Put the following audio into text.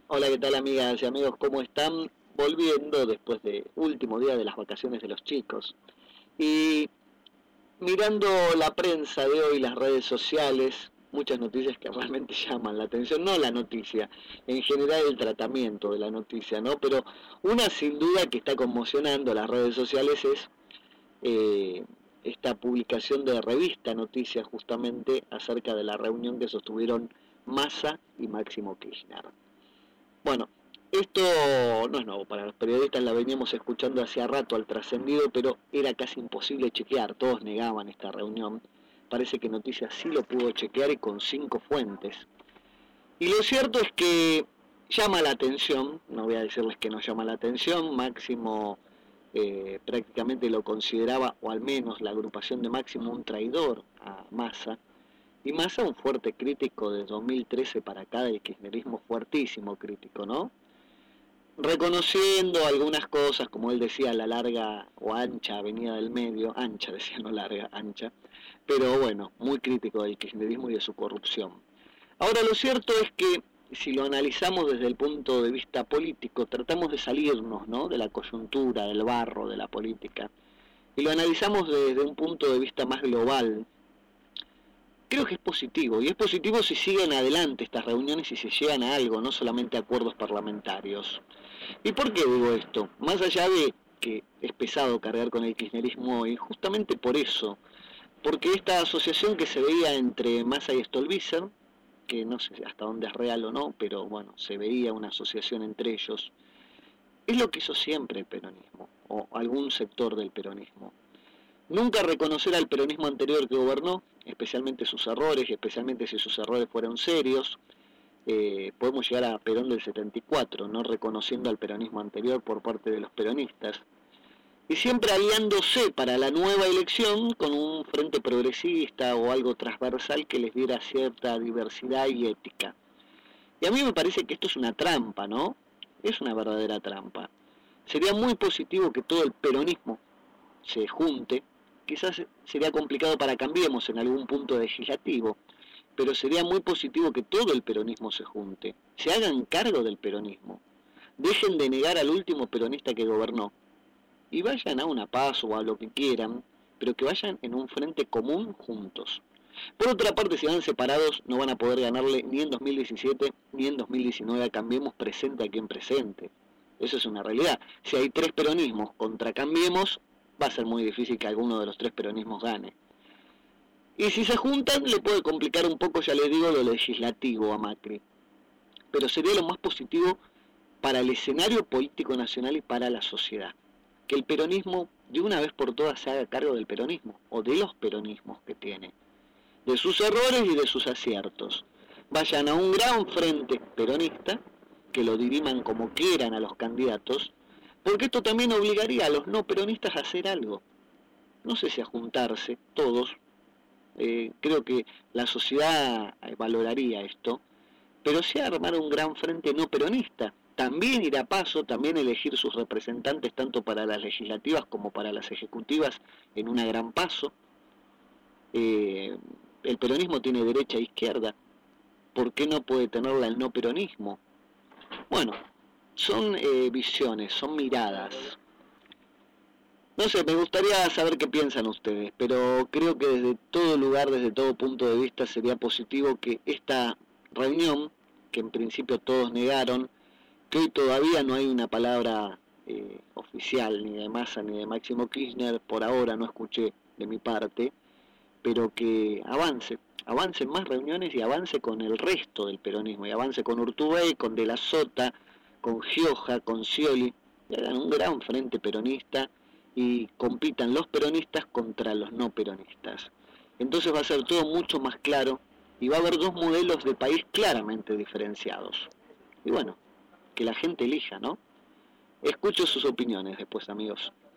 Hola, ¿qué tal amigas y amigos? ¿Cómo están? Volviendo después de último día de las vacaciones de los chicos. Y mirando la prensa de hoy, las redes sociales, muchas noticias que realmente llaman la atención, no la noticia, en general el tratamiento de la noticia, ¿no? Pero una sin duda que está conmocionando las redes sociales es eh, esta publicación de revista Noticias justamente acerca de la reunión que sostuvieron Massa y Máximo Kirchner. Bueno, esto no es nuevo para los periodistas, la veníamos escuchando hacía rato al trascendido, pero era casi imposible chequear, todos negaban esta reunión. Parece que Noticias sí lo pudo chequear y con 5 fuentes. Y lo cierto es que llama la atención, no voy a decirles que no llama la atención, Máximo prácticamente lo consideraba, o al menos la agrupación de Máximo, un traidor a Massa, y Massa un fuerte crítico de 2013 para acá del kirchnerismo, fuertísimo crítico, ¿no? Reconociendo algunas cosas, como él decía, la larga o ancha avenida del medio, ancha decía, no larga, ancha, pero bueno, muy crítico del kirchnerismo y de su corrupción. Ahora lo cierto es que si lo analizamos desde el punto de vista político, tratamos de salirnos, ¿no?, de la coyuntura, del barro, de la política, y lo analizamos desde un punto de vista más global. Creo que es positivo, y es positivo si siguen adelante estas reuniones y se llegan a algo, no solamente a acuerdos parlamentarios. ¿Y por qué digo esto? Más allá de que es pesado cargar con el kirchnerismo hoy, justamente por eso, porque esta asociación que se veía entre Massa y Stolbizer, que no sé hasta dónde es real o no, pero bueno, se veía una asociación entre ellos, es lo que hizo siempre el peronismo, o algún sector del peronismo. Nunca reconocer al peronismo anterior que gobernó, especialmente sus errores, y especialmente si sus errores fueron serios. Podemos llegar a Perón del 74, no reconociendo al peronismo anterior por parte de los peronistas, y siempre aliándose para la nueva elección con un frente progresista o algo transversal que les diera cierta diversidad y ética. Y a mí me parece que esto es una trampa, ¿no? Es una verdadera trampa. Sería muy positivo que todo el peronismo se junte. Quizás sería complicado para Cambiemos en algún punto legislativo, pero sería muy positivo que todo el peronismo se junte, se hagan cargo del peronismo, dejen de negar al último peronista que gobernó y vayan a una paz o a lo que quieran, pero que vayan en un frente común juntos. Por otra parte, si van separados, no van a poder ganarle ni en 2017 ni en 2019 a Cambiemos, presente a quien presente. Eso es una realidad. Si hay 3 peronismos contra Cambiemos, va a ser muy difícil que alguno de los 3 peronismos gane. Y si se juntan, le puede complicar un poco, ya les digo, lo legislativo a Macri. Pero sería lo más positivo para el escenario político nacional y para la sociedad. Que el peronismo, de una vez por todas, se haga cargo del peronismo, o de los peronismos que tiene, de sus errores y de sus aciertos. Vayan a un gran frente peronista, que lo diriman como quieran a los candidatos, porque esto también obligaría a los no peronistas a hacer algo. No sé si a juntarse todos, creo que la sociedad valoraría esto, pero sí a armar un gran frente no peronista. También ir a paso, también elegir sus representantes tanto para las legislativas como para las ejecutivas en una gran paso. El peronismo tiene derecha e izquierda, ¿por qué no puede tenerla el no peronismo? Bueno, son visiones, son miradas. No sé, me gustaría saber qué piensan ustedes, pero creo que desde todo lugar, desde todo punto de vista, sería positivo que esta reunión, que en principio todos negaron, que hoy todavía no hay una palabra oficial, ni de Massa ni de Máximo Kirchner, por ahora no escuché de mi parte, pero que avance en más reuniones y avance con el resto del peronismo, y avance con Urtubey, con De la Sota, con Gioja, con Scioli, y hagan un gran frente peronista y compitan los peronistas contra los no peronistas. Entonces va a ser todo mucho más claro y va a haber dos modelos de país claramente diferenciados. Y bueno, que la gente elija, ¿no? Escucho sus opiniones después, amigos.